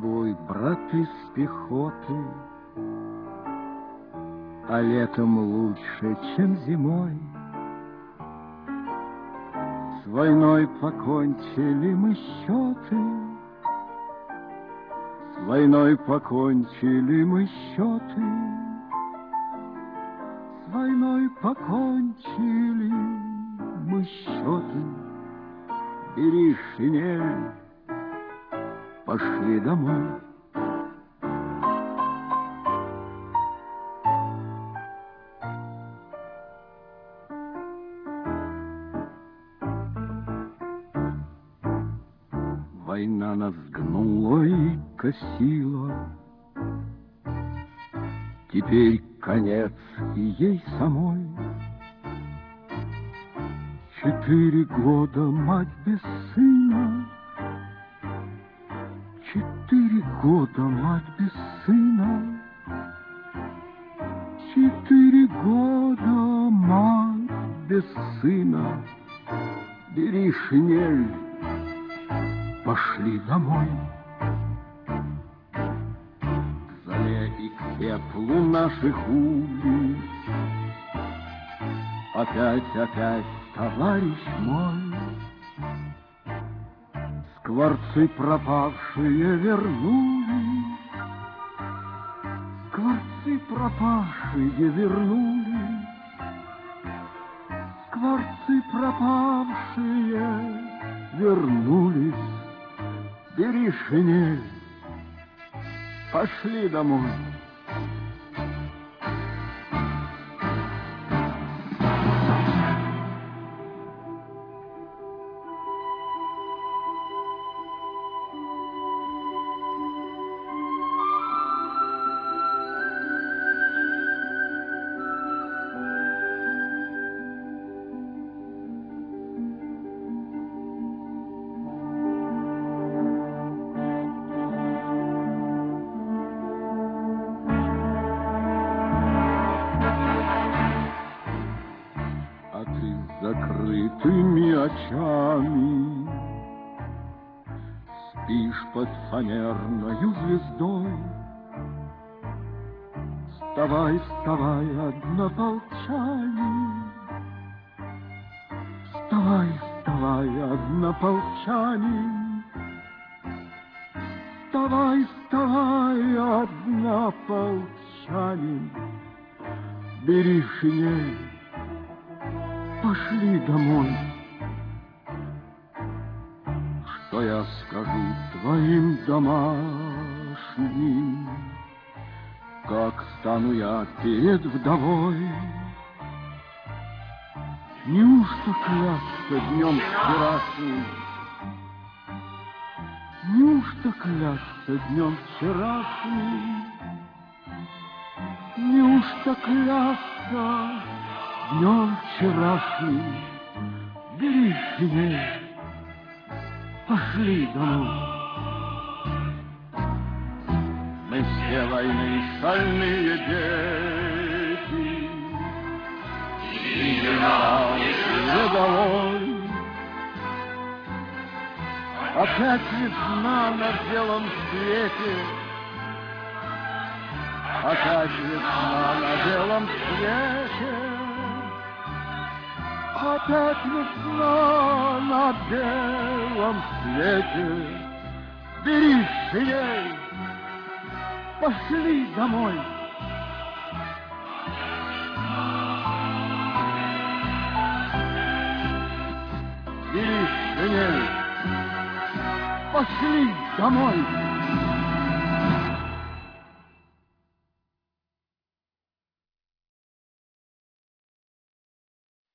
тобой, брат из пехоты, а летом лучше, чем зимой. С войной покончили мы счеты, с войной покончили мы счеты, с войной покончили мы счеты. Бери шинель, пошли домой. Война нас гнула и косила, теперь конец и ей самой. 4 года мать без сына, 4 года мать без сына, 4 года мать без сына. Бери шинель, пошли домой. К зале и к пеплу наших улиц опять, товарищ мой, скворцы пропавшие вернулись, скворцы пропавшие вернулись, скворцы пропавшие вернулись. Бери шинель, пошли домой. Закрытыми очами спишь под фанерною звездой. Вставай, вставай, однополчанин, вставай, вставай, однополчанин, вставай, вставай, однополчанин. Бери шинель, пошли домой. Что я скажу твоим домашним, как стану я перед вдовой? Неужто клясться днем вчерашним? Неужто клясться днем вчерашним? Неужто клясться днем вчерашним? Бери шинель, пошли домой. Мы все войны шальные дети, и генерал рядовой. Опять весна на белом свете, опять весна на белом свете, опять весна на белом свете. Бери шинель, пошли домой. Бери шинель, пошли домой.